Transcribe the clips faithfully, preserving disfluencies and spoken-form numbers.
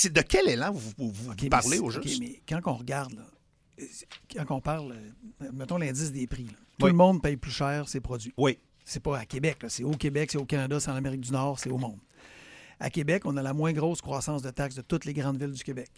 c'est de quel élan vous, vous, vous okay, parlez mais, au juste? Okay, mais quand on regarde, là, quand on parle, mettons l'indice des prix, là, tout oui. le monde paye plus cher ses produits. Oui. C'est pas à Québec, là, c'est au Québec, c'est au Canada, c'est en Amérique du Nord, c'est au monde. À Québec, on a la moins grosse croissance de taxes de toutes les grandes villes du Québec,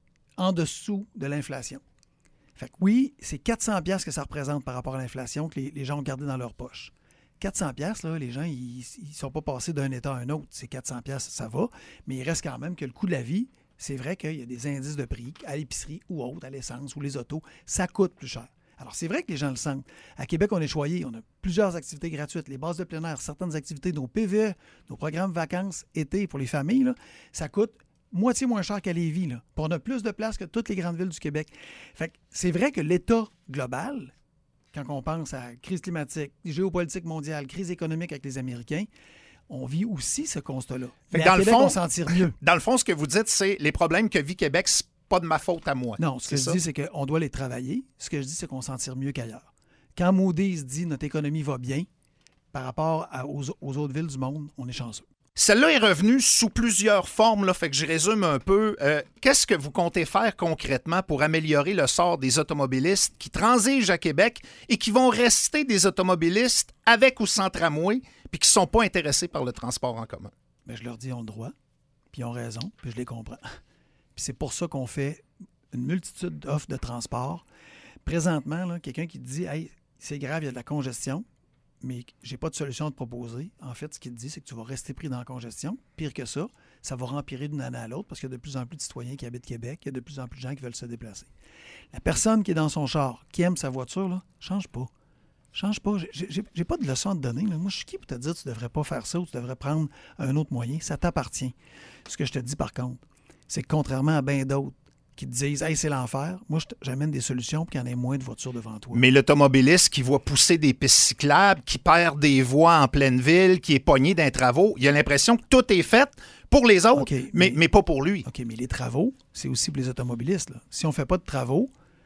en dessous de l'inflation. Fait que oui, c'est quatre cents dollars que ça représente par rapport à l'inflation que les, les gens ont gardé dans leur poche. quatre cents dollars, là, les gens, ils ne sont pas passés d'un État à un autre. C'est quatre cents dollars, ça va, mais il reste quand même que le coût de la vie, c'est vrai qu'il y a des indices de prix à l'épicerie ou autre, à l'essence ou les autos, ça coûte plus cher. Alors, c'est vrai que les gens le sentent. À Québec, on est choyé. On a plusieurs activités gratuites, les bases de plein air, certaines activités, nos P V E, nos programmes vacances, été pour les familles, là, ça coûte moitié moins cher qu'à Lévis. Là. Puis on a plus de place que toutes les grandes villes du Québec. Fait que c'est vrai que l'État global, quand on pense à crise climatique, géopolitique mondiale, crise économique avec les Américains, on vit aussi ce constat-là. Fait Mais dans à le Québec, fond, on s'en tire mieux. Dans le fond, ce que vous dites, c'est les problèmes que vit Québec, c'est pas de ma faute à moi. Non, ce que je ça? dis, c'est qu'on doit les travailler. Ce que je dis, c'est qu'on s'en tire mieux qu'ailleurs. Quand Moody's dit notre économie va bien, par rapport à, aux, aux autres villes du monde, on est chanceux. Celle-là est revenue sous plusieurs formes, là, fait que je résume un peu. Euh, qu'est-ce que vous comptez faire concrètement pour améliorer le sort des automobilistes qui transigent à Québec et qui vont rester des automobilistes avec ou sans tramway puis qui ne sont pas intéressés par le transport en commun? Bien, je leur dis, ils ont le droit, puis ils ont raison, puis je les comprends. Puis c'est pour ça qu'on fait une multitude d'offres de transport. Présentement, là, quelqu'un qui te dit « Hey, c'est grave, il y a de la congestion, mais j'ai pas de solution à te proposer. » En fait, ce qu'il te dit, c'est que tu vas rester pris dans la congestion. Pire que ça, ça va rempirer d'une année à l'autre parce qu'il y a de plus en plus de citoyens qui habitent Québec, il y a de plus en plus de gens qui veulent se déplacer. La personne qui est dans son char, qui aime sa voiture, là, change pas. Change pas. J'ai, j'ai, j'ai pas de leçon à te donner. Là. Moi, je suis qui pour te dire que tu devrais pas faire ça ou tu devrais prendre un autre moyen? Ça t'appartient. Ce que je te dis, par contre, c'est que contrairement à bien d'autres qui te disent « Hey, c'est l'enfer », moi, j'amène des solutions pour qu'il y en ait moins de voitures devant toi. Mais l'automobiliste qui voit pousser des pistes cyclables, qui perd des voies en pleine ville, qui est pogné d'un travaux, il a l'impression que tout est fait pour les autres, okay, mais, mais, mais pas pour lui. OK, mais les travaux, c'est aussi pour les automobilistes. Là. Si on ne fait pas de travaux,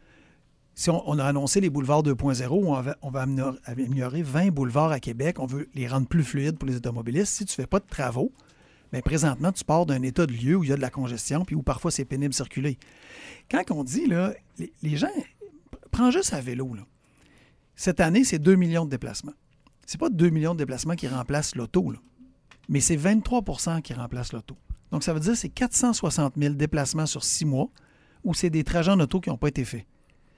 si on, on a annoncé les boulevards deux point zéro, on va, on va améliorer vingt boulevards à Québec, on veut les rendre plus fluides pour les automobilistes. Si tu ne fais pas de travaux, bien, présentement, tu pars d'un état de lieu où il y a de la congestion puis où parfois c'est pénible de circuler. Quand on dit, là, les, les gens, prends juste à vélo. Là. Cette année, c'est deux millions de déplacements. C'est pas deux millions de déplacements qui remplacent l'auto, là, mais c'est vingt-trois pour cent qui remplacent l'auto. Donc, ça veut dire que c'est quatre cent soixante mille déplacements sur six mois où c'est des trajets en auto qui n'ont pas été faits.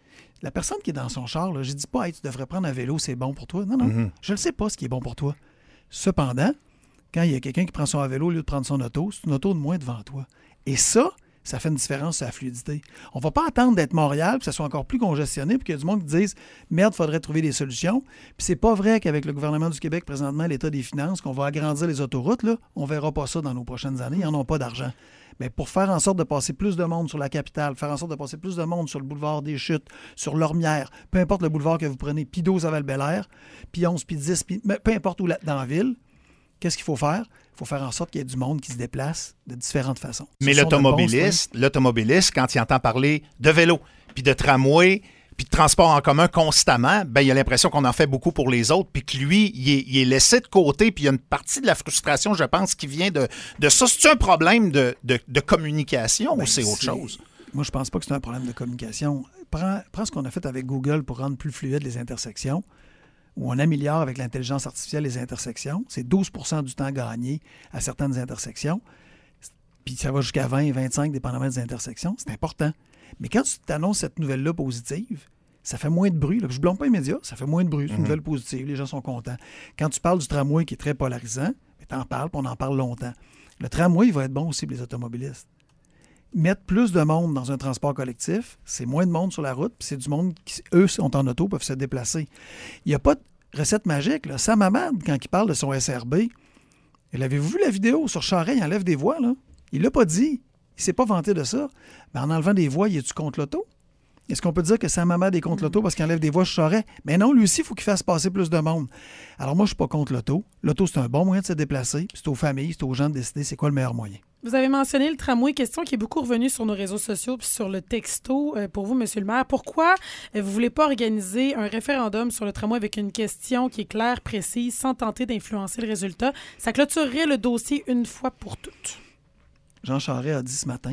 La personne qui est dans son char, là, je ne dis pas hey, « tu devrais prendre un vélo, c'est bon pour toi ». Non, non, mm-hmm. je ne sais pas ce qui est bon pour toi. Cependant, quand il y a quelqu'un qui prend son vélo au lieu de prendre son auto, c'est une auto de moins devant toi. Et ça, ça fait une différence sur la fluidité. On ne va pas attendre d'être Montréal, que ça soit encore plus congestionné, puis qu'il y a du monde qui dise « Merde, il faudrait trouver des solutions ». Puis c'est pas vrai qu'avec le gouvernement du Québec, présentement, l'État des finances, qu'on va agrandir les autoroutes, là, on ne verra pas ça dans nos prochaines années. Ils n'en ont pas d'argent. Mais pour faire en sorte de passer plus de monde sur la capitale, faire en sorte de passer plus de monde sur le boulevard des Chutes, sur l'Ormière, peu importe le boulevard que vous prenez, puis douze à Val-Bélair, puis onze, puis dix, puis peu importe où là, dans la ville, qu'est-ce qu'il faut faire? Il faut faire en sorte qu'il y ait du monde qui se déplace de différentes façons. Mais l'automobiliste, l'automobiliste, quand il entend parler de vélo, puis de tramway, puis de transport en commun constamment, ben il a l'impression qu'on en fait beaucoup pour les autres, puis que lui, il est, il est laissé de côté, puis il y a une partie de la frustration, je pense, qui vient de, de ça. C'est un problème de, de, de communication ben, ou c'est autre chose? Moi, je pense pas que c'est un problème de communication. Prends, prends ce qu'on a fait avec Google pour rendre plus fluides les intersections, où on améliore avec l'intelligence artificielle les intersections. C'est douze pour cent du temps gagné à certaines intersections. Puis ça va jusqu'à vingt, vingt-cinq, dépendamment des intersections. C'est important. Mais quand tu t'annonces cette nouvelle-là positive, ça fait moins de bruit. Là. Je ne blâme pas les médias, ça fait moins de bruit. C'est une mm-hmm. nouvelle positive, les gens sont contents. Quand tu parles du tramway qui est très polarisant, tu en parles, puis on en parle longtemps. Le tramway, il va être bon aussi pour les automobilistes. Mettre plus de monde dans un transport collectif, c'est moins de monde sur la route, puis c'est du monde qui, eux, sont en auto, peuvent se déplacer. Il n'y a pas de recette magique. Là. Sam Hamad, quand il parle de son S R B, l'avez-vous vu la vidéo sur Charest, il enlève des voies, là? Il l'a pas dit. Il ne s'est pas vanté de ça. Mais en enlevant des voies, il est-tu contre l'auto? Est-ce qu'on peut dire que Sam Hamad est contre l'auto parce qu'il enlève des voies sur Charest? Mais non, lui aussi, il faut qu'il fasse passer plus de monde. Alors moi, je ne suis pas contre l'auto. L'auto, c'est un bon moyen de se déplacer. C'est aux familles, c'est aux gens de décider c'est quoi le meilleur moyen. Vous avez mentionné le tramway, question qui est beaucoup revenue sur nos réseaux sociaux puis sur le texto. Euh, pour vous, M. le maire, pourquoi euh, vous ne voulez pas organiser un référendum sur le tramway avec une question qui est claire, précise, sans tenter d'influencer le résultat? Ça clôturerait le dossier une fois pour toutes. Jean Charest a dit ce matin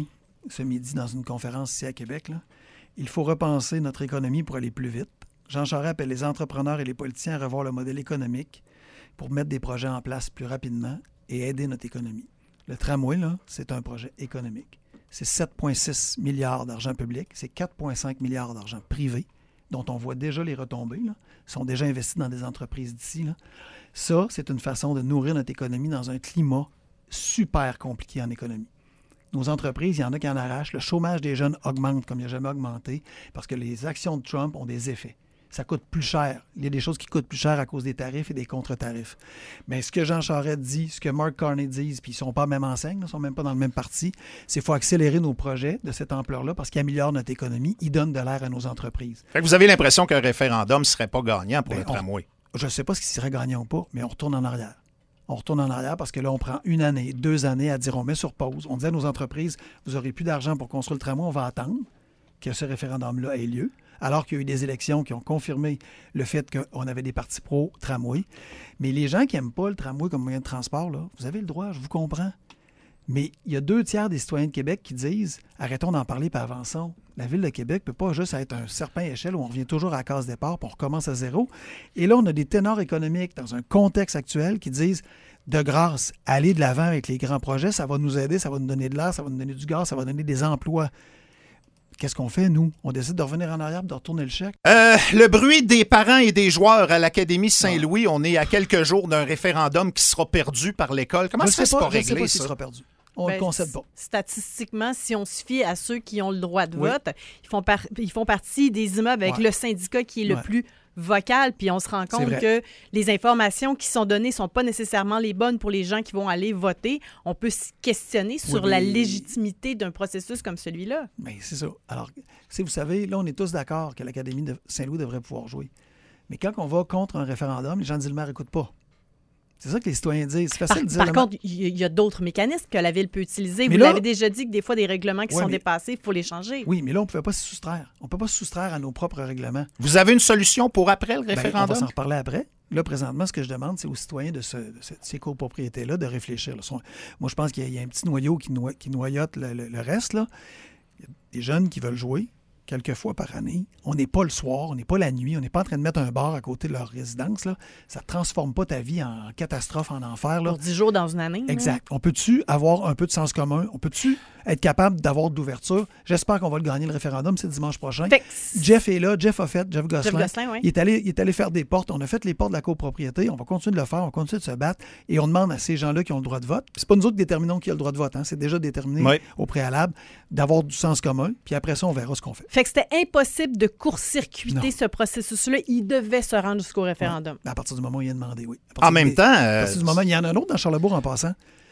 ce midi dans une conférence ici à Québec, là, il faut repenser notre économie pour aller plus vite. Jean Charest appelle les entrepreneurs et les politiciens à revoir le modèle économique pour mettre des projets en place plus rapidement et aider notre économie. Le tramway, là, c'est un projet économique. C'est sept virgule six milliards d'argent public, c'est quatre virgule cinq milliards d'argent privé, dont on voit déjà les retombées, là, sont déjà investis dans des entreprises d'ici. Là. Ça, c'est une façon de nourrir notre économie dans un climat super compliqué en économie. Nos entreprises, il y en a qui en arrachent. Le chômage des jeunes augmente comme il n'a jamais augmenté parce que les actions de Trump ont des effets. Ça coûte plus cher. Il y a des choses qui coûtent plus cher à cause des tarifs et des contre-tarifs. Mais ce que Jean Charest dit, ce que Mark Carney dit, puis ils ne sont pas en même enseigne, ils ne sont même pas dans le même parti, c'est qu'il faut accélérer nos projets de cette ampleur-là parce qu'ils améliorent notre économie, ils donnent de l'air à nos entreprises. Fait que vous avez l'impression qu'un référendum ne serait pas gagnant pour Bien, le tramway? On, je ne sais pas ce qui serait gagnant ou pas, mais on retourne en arrière. On retourne en arrière parce que là, on prend une année, deux années à dire on met sur pause. On dit à nos entreprises, vous n'aurez plus d'argent pour construire le tramway, on va attendre que ce référendum-là ait lieu. Alors qu'il y a eu des élections qui ont confirmé le fait qu'on avait des partis pro-tramway. Mais les gens qui n'aiment pas le tramway comme moyen de transport, là, vous avez le droit, je vous comprends. Mais il y a deux tiers des citoyens de Québec qui disent « Arrêtons d'en parler et avançons ». La Ville de Québec ne peut pas juste être un serpent à échelle où on revient toujours à la case départ puis on recommence à zéro. Et là, on a des ténors économiques dans un contexte actuel qui disent « De grâce, allez de l'avant avec les grands projets, ça va nous aider, ça va nous donner de l'air, ça va nous donner du gaz, ça va donner des emplois. » Qu'est-ce qu'on fait, nous? On décide de revenir en arrière et de retourner le chèque? Euh, le bruit des parents et des joueurs à l'Académie Saint-Louis, on est à quelques jours d'un référendum qui sera perdu par l'école. Comment je ça se fait pas, pas je sais réglé, pas s'il ça? sera perdu. On ne Ben, le concède pas. Statistiquement, si on se fie à ceux qui ont le droit de Oui. vote, ils font, par- ils font partie des immeubles avec Ouais. le syndicat qui est le Ouais. plus vocal, puis on se rend C'est compte vrai. que les informations qui sont données ne sont pas nécessairement les bonnes pour les gens qui vont aller voter. On peut se questionner sur Oui, la mais- légitimité d'un processus comme celui-là. Bien, c'est ça. Alors, si vous savez, là, on est tous d'accord que l'Académie de Saint-Louis devrait pouvoir jouer. Mais quand on va contre un référendum, les gens disent le maire n'écoute pas. C'est ça que les citoyens disent. C'est facile Par, de dire par le maire- contre, il y, y a d'autres mécanismes que la Ville peut utiliser. Mais Vous là- l'avez déjà dit que des fois, des règlements qui Ouais, sont mais- dépassés, il faut les changer. Oui, mais là, on ne pouvait pas se soustraire. On ne peut pas se soustraire à nos propres règlements. Vous avez une solution pour après le Ben, on va référendum? s'en reparler après. Là, présentement, ce que je demande, c'est aux citoyens de, ce- de ce- de ces copropriétés-là de réfléchir. là. Son- Moi, je pense qu'il y a, il y a un petit noyau qui, noie- qui noyote le, le- le reste. Là. Il y a des jeunes qui veulent jouer quelques fois par année. On n'est pas le soir, on n'est pas la nuit, on n'est pas en train de mettre un bar à côté de leur résidence. Là. Ça ne transforme pas ta vie en catastrophe, en enfer. Là. Pour dix jours dans une année. là. Exact. On peut-tu avoir un peu de sens commun? On peut-tu être capable d'avoir d'ouverture? J'espère qu'on va le gagner, le référendum, c'est dimanche prochain. Fait que- Jeff est là, Jeff a fait, Jeff Gosselin. Jeff Gosselin, oui. il, est allé, il est allé faire des portes. On a fait les portes de la copropriété. On va continuer de le faire. On continue de se battre. Et on demande à ces gens-là qui ont le droit de vote. C'est pas nous autres qui déterminons qui a le droit de vote. Hein. C'est déjà déterminé Oui. au préalable d'avoir du sens commun. Puis après ça, on verra ce qu'on fait. Fait que c'était impossible de court-circuiter Non. ce processus-là. Il devait se rendre jusqu'au référendum. À partir du moment où il a demandé, oui. À En partir même des- temps, À euh, partir du moment, il y en a un autre dans Charlebourg en passant.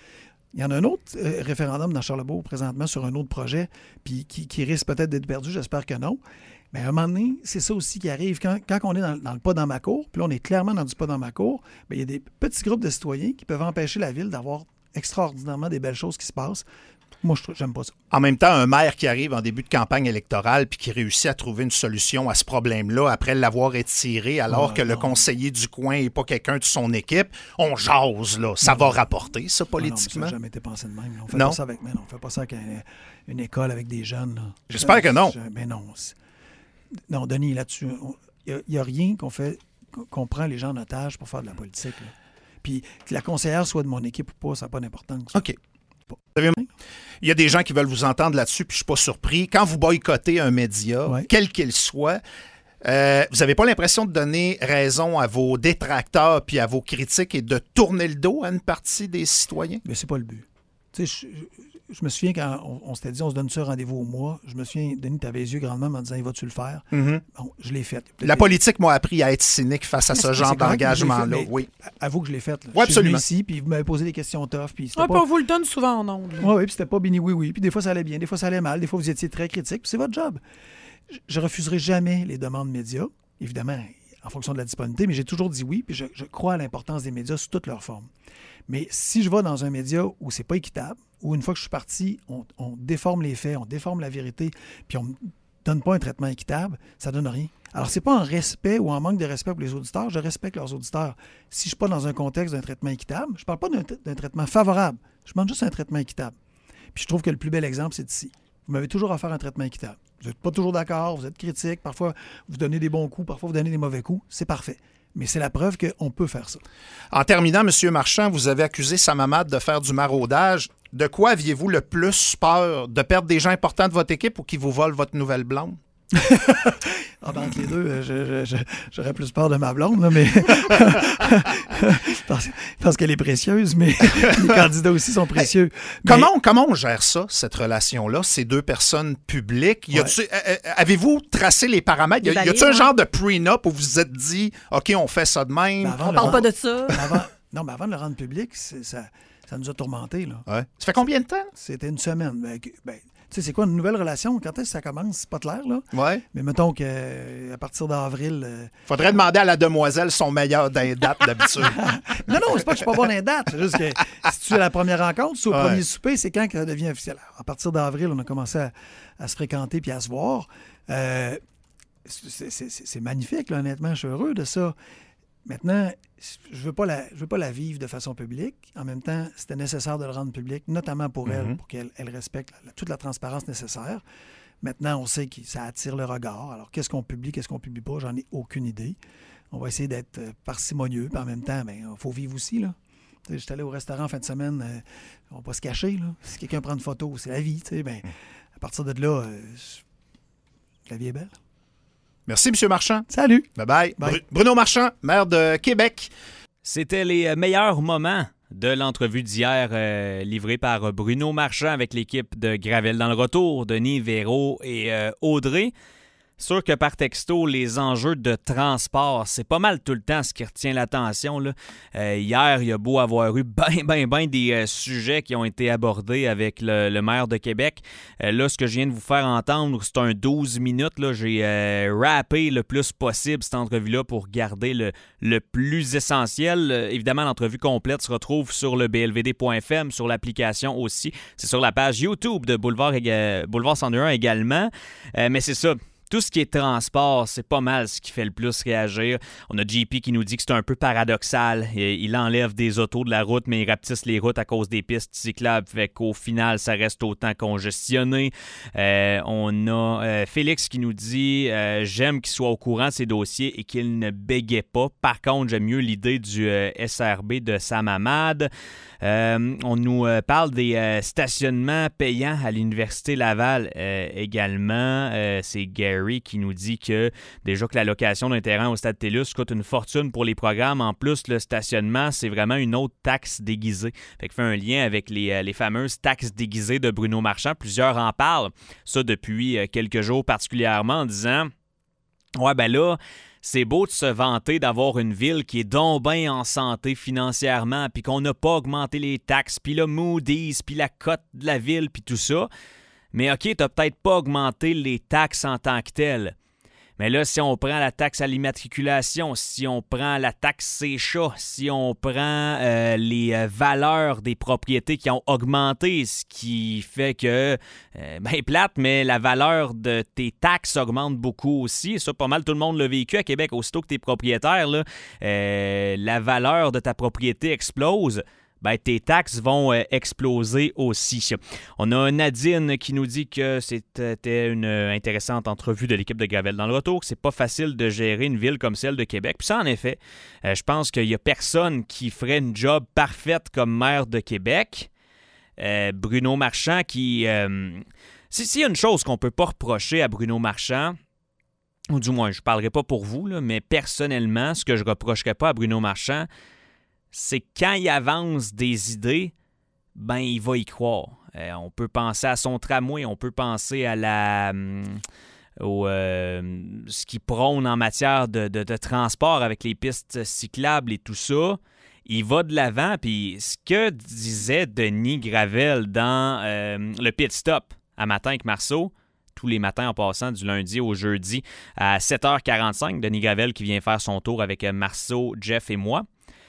Il y en a un autre euh, référendum dans Charlebourg présentement sur un autre projet, puis qui, qui risque peut-être d'être perdu, j'espère que non. Mais à un moment donné, c'est ça aussi qui arrive. Quand, quand on est dans, dans le pas dans ma cour, puis là, on est clairement dans du pas dans ma cour, bien, il y a des petits groupes de citoyens qui peuvent empêcher la ville d'avoir extraordinairement des belles choses qui se passent. Moi, je trouve- j'aime pas ça. en même temps, un maire qui arrive en début de campagne électorale puis qui réussit à trouver une solution à ce problème-là après l'avoir étiré alors Ah, que le non. conseiller du coin n'est pas quelqu'un de son équipe, on jase, là. Ça va rapporter, ça, Ah non, mais politiquement? ça n'a jamais été pensé de même. On fait Non. pas ça avec, mais non, on fait pas ça avec un- une école avec des jeunes. là. J'espère que non. Je- Mais non. c'est- Non, Denis, là-dessus, il n'y a, rien qu'on fait, qu'on prend les gens en otage pour faire de la politique. là. Puis que la conseillère soit de mon équipe ou pas, ça n'a pas d'importance. OK. Vous savez, il y a des gens qui veulent vous entendre là-dessus, puis je ne suis pas surpris. Quand vous boycottez un média, Ouais. quel qu'il soit, euh, vous n'avez pas l'impression de donner raison à vos détracteurs puis à vos critiques et de tourner le dos à une partie des citoyens? Mais c'est pas le but. Tu sais, je, je- je me souviens quand on, on s'était dit on se donne ça rendez-vous au mois, je me souviens, Denis, tu avais les yeux grandement en disant il va-tu le faire? Mhm. Bon, je l'ai fait. La politique m'a appris à être cynique face à Mais ce c'est- genre c'est correct, d'engagement-là. je l'ai fait, mais Oui. Avoue que je l'ai fait. là. Oui, Je suis venu absolument. ici, puis vous m'avez posé des questions tough, puis c'était Ah, pas... puis on vous le donne souvent en ondes. là. Oui, oui, puis c'était pas bini oui oui. Puis des fois ça allait bien, des fois ça allait mal, des fois vous étiez très critique, puis c'est votre job. Je, je refuserai jamais les demandes médias, évidemment, en fonction de la disponibilité, mais j'ai toujours dit oui, puis je, je crois à l'importance des médias sous toutes leurs formes. Mais si je vais dans un média où c'est pas équitable, où une fois que je suis parti, on, on déforme les faits, on déforme la vérité, puis on me donne pas un traitement équitable, ça donne rien. Alors, c'est pas en respect ou en manque de respect pour les auditeurs, je respecte leurs auditeurs. Si je suis pas dans un contexte d'un traitement équitable, je parle pas d'un, d'un traitement favorable, je demande juste un traitement équitable. Puis je trouve que le plus bel exemple, c'est ici. vous m'avez toujours offert un traitement équitable. Vous n'êtes pas toujours d'accord, vous êtes critique, parfois vous donnez des bons coups, parfois vous donnez des mauvais coups. C'est parfait. Mais c'est la preuve qu'on peut faire ça. En terminant, M. Marchand, vous avez accusé Samamad de faire du maraudage. De quoi aviez-vous le plus peur? De perdre des gens importants de votre équipe ou qu'ils vous volent votre nouvelle blonde? Ah ben, entre les deux, je, je, je, j'aurais plus peur de ma blonde, là, mais parce, parce qu'elle est précieuse, mais les candidats aussi sont précieux. Mais... Comment, comment on gère ça, cette relation-là, ces deux personnes publiques? Y a-tu, ouais. euh, avez-vous tracé les paramètres? Y, a, y a-tu un ouais. genre de prenup où vous vous êtes dit, OK, on fait ça de même? On parle rendre, pas de ça. Avant, non, mais avant de le rendre public, c'est, ça, ça nous a tourmentés. Là. Ouais. Ça fait combien de temps? C'était une semaine. Ben, ben, tu sais, c'est quoi une nouvelle relation? Quand est-ce que ça commence? C'est pas clair, là. Ouais. Mais mettons qu'à partir d'avril... Euh... Faudrait demander à la demoiselle son meilleur dans les dates, d'habitude. non, non, c'est pas que je suis pas bon dans les dates. C'est juste que si tu es à la première rencontre, si tu es au ouais. premier souper, c'est quand que ça devient officiel. Alors, à partir d'avril, on a commencé à, à se fréquenter puis à se voir. Euh, c'est, c'est, c'est magnifique, là, honnêtement. Je suis heureux de ça. Maintenant, je ne veux pas la, je veux pas la vivre de façon publique. En même temps, c'était nécessaire de le rendre public, notamment pour mm-hmm. elle, pour qu'elle elle respecte la, toute la transparence nécessaire. Maintenant, on sait que ça attire le regard. Alors, qu'est-ce qu'on publie, qu'est-ce qu'on ne publie pas, j'en ai aucune idée. On va essayer d'être parcimonieux, puis en même temps, il faut vivre aussi, là. Je suis allé au restaurant en fin de semaine, euh, on ne va pas se cacher, là. Si quelqu'un prend une photo, c'est la vie, tu sais. Ben, à partir de là, euh, la vie est belle. Merci, M. Marchand. Salut. Bye-bye. Bye. Bruno Marchand, maire de Québec. C'était les meilleurs moments de l'entrevue d'hier euh, livrée par Bruno Marchand avec l'équipe de Gravel dans le retour, Denis, Véro et euh, Audrey. Sûr que par texto, les enjeux de transport, c'est pas mal tout le temps ce qui retient l'attention. Là. Euh, hier, il y a beau avoir eu ben, ben, ben des euh, sujets qui ont été abordés avec le, le maire de Québec. Euh, là, ce que je viens de vous faire entendre, c'est un douze minutes. Là. J'ai euh, rappé le plus possible cette entrevue-là pour garder le, le plus essentiel. Euh, évidemment, l'entrevue complète se retrouve sur le b l v d point f m, sur l'application aussi. C'est sur la page YouTube de Boulevard, éga- Boulevard cent deux point un également. Euh, mais c'est ça. Tout ce qui est transport, c'est pas mal ce qui fait le plus réagir. On a J P qui nous dit que c'est un peu paradoxal. Il enlève des autos de la route, mais il rapetisse les routes à cause des pistes cyclables. Fait qu'au final, ça reste autant congestionné. Euh, on a euh, Félix qui nous dit euh, « J'aime qu'il soit au courant de ses dossiers et qu'il ne bégait pas. Par contre, j'aime mieux l'idée du euh, S R B de Samamad. » Euh, on nous euh, parle des euh, stationnements payants à l'Université Laval euh, également. Euh, c'est Gary qui nous dit que déjà que la location d'un terrain au Stade TELUS coûte une fortune pour les programmes. En plus, le stationnement, c'est vraiment une autre taxe déguisée. Fait que fait un lien avec les, euh, les fameuses taxes déguisées de Bruno Marchand. Plusieurs en parlent, ça depuis euh, quelques jours particulièrement, en disant « Ouais, ben là... » C'est beau de se vanter d'avoir une ville qui est donc bien en santé financièrement, puis qu'on n'a pas augmenté les taxes, puis le Moody's, puis la cote de la ville, puis tout ça. Mais OK, t'as peut-être pas augmenté les taxes en tant que telles. Mais là, si on prend la taxe à l'immatriculation, si on prend la taxe sécha, si on prend euh, les euh, valeurs des propriétés qui ont augmenté, ce qui fait que, euh, ben plate, mais la valeur de tes taxes augmente beaucoup aussi. Ça, pas mal tout le monde l'a vécu à Québec. Aussitôt que tu es propriétaire, là, euh, la valeur de ta propriété explose. Ben, tes taxes vont euh, exploser aussi. On a Nadine qui nous dit que c'était une intéressante entrevue de l'équipe de Gravel dans le retour, que c'est pas facile de gérer une ville comme celle de Québec. Puis ça, en effet, euh, je pense qu'il y a personne qui ferait une job parfaite comme maire de Québec. Euh, Bruno Marchand qui... Euh, si, s'il y a une chose qu'on peut pas reprocher à Bruno Marchand, ou du moins, je parlerai pas pour vous, là, mais personnellement, ce que je reprocherais pas à Bruno Marchand, c'est quand il avance des idées, ben il va y croire. Euh, on peut penser à son tramway, on peut penser à la euh, au, euh, ce qu'il prône en matière de, de, de transport avec les pistes cyclables et tout ça. Il va de l'avant, puis ce que disait Denis Gravel dans euh, le pit stop à matin avec Marceau, tous les matins en passant du lundi au jeudi à sept heures quarante-cinq, Denis Gravel qui vient faire son tour avec Marceau, Jeff et moi.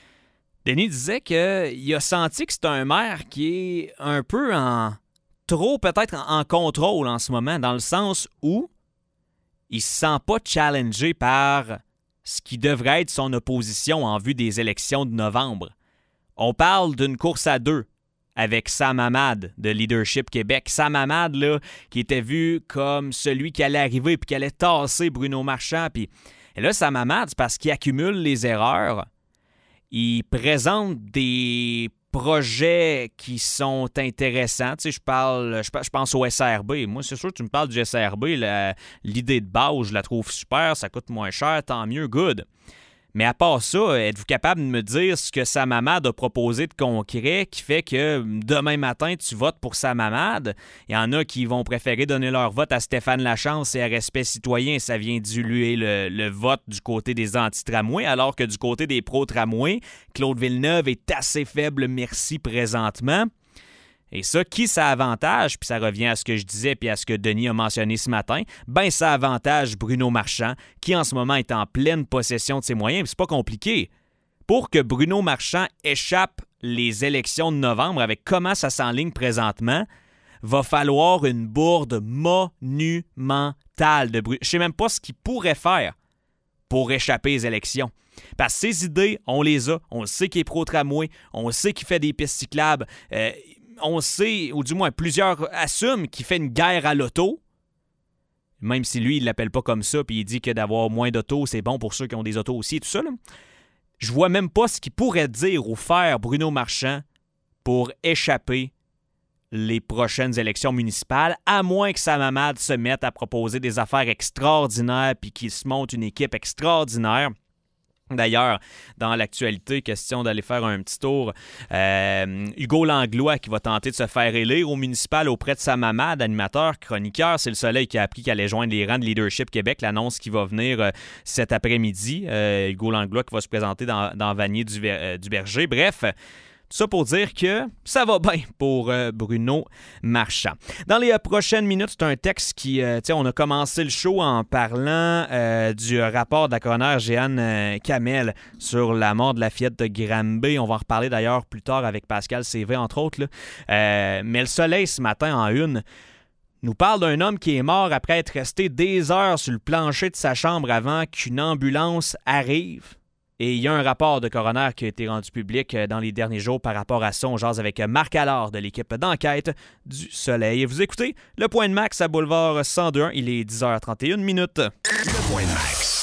Denis disait qu'il a senti que c'est un maire qui est un peu en trop peut-être en, en contrôle en ce moment, dans le sens où il ne se sent pas challengé par ce qui devrait être son opposition en vue des élections de novembre. On parle d'une course à deux avec Sam Hamad de Leadership Québec. Sam Hamad, là, qui était vu comme celui qui allait arriver puis qui allait tasser Bruno Marchand. Puis, et là, Sam Hamad, c'est parce qu'il accumule les erreurs. Il présente des projets qui sont intéressants. Tu sais, je parle, je, je pense au S R B. Moi, c'est sûr que tu me parles du S R B. La, l'idée de base, je la trouve super. Ça coûte moins cher, tant mieux, good. Mais à part ça, êtes-vous capable de me dire ce que Sam Hamad a proposé de concret qui fait que demain matin, tu votes pour Sam Hamad? Il y en a qui vont préférer donner leur vote à Stéphane Lachance et à Respect citoyen. Ça vient diluer le, le vote du côté des anti-tramways, alors que du côté des pro-tramways, Claude Villeneuve est assez faible, merci, présentement. Et ça, qui ça avantage, puis ça revient à ce que je disais puis à ce que Denis a mentionné ce matin, ben ça avantage Bruno Marchand, qui en ce moment est en pleine possession de ses moyens, puis c'est pas compliqué. Pour que Bruno Marchand échappe les élections de novembre avec comment ça s'enligne présentement, va falloir une bourde monumentale de Bruno. Je sais même pas ce qu'il pourrait faire pour échapper aux élections. Parce que ses idées, on les a. On sait qu'il est pro-tramway, on sait qu'il fait des pistes cyclables, euh, on sait, ou du moins plusieurs assument qu'il fait une guerre à l'auto, même si lui, il ne l'appelle pas comme ça, puis il dit que d'avoir moins d'autos, c'est bon pour ceux qui ont des autos aussi et tout ça. Là. Je vois même pas ce qu'il pourrait dire ou faire Bruno Marchand pour échapper les prochaines élections municipales, à moins que Sam Hamad se mette à proposer des affaires extraordinaires puis qu'il se monte une équipe extraordinaire. D'ailleurs, dans l'actualité, question d'aller faire un petit tour, euh, Hugo Langlois qui va tenter de se faire élire au municipal auprès de Sam Hamad, animateur, chroniqueur. C'est le Soleil qui a appris qu'il allait joindre les rangs de Leadership Québec, l'annonce qui va venir euh, cet après-midi. Euh, Hugo Langlois qui va se présenter dans, dans Vanier du, euh, du Berger. Bref, tout ça pour dire que ça va bien pour euh, Bruno Marchand. Dans les euh, prochaines minutes, c'est un texte qui... Euh, tu sais, on a commencé le show en parlant euh, du rapport de la coroner Jeanne euh, Kamel sur la mort de la fillette de Granby. On va en reparler d'ailleurs plus tard avec Pascal Sévé, entre autres. Là. Euh, mais le Soleil, ce matin, en une, nous parle d'un homme qui est mort après être resté des heures sur le plancher de sa chambre avant qu'une ambulance arrive. Et il y a un rapport de coroner qui a été rendu public dans les derniers jours par rapport à ça. On jase avec Marc Allard de l'équipe d'enquête du Soleil. Vous écoutez Le Point de Max à Boulevard cent deux. Il est dix heures trente et une minutes. Le Point de Max.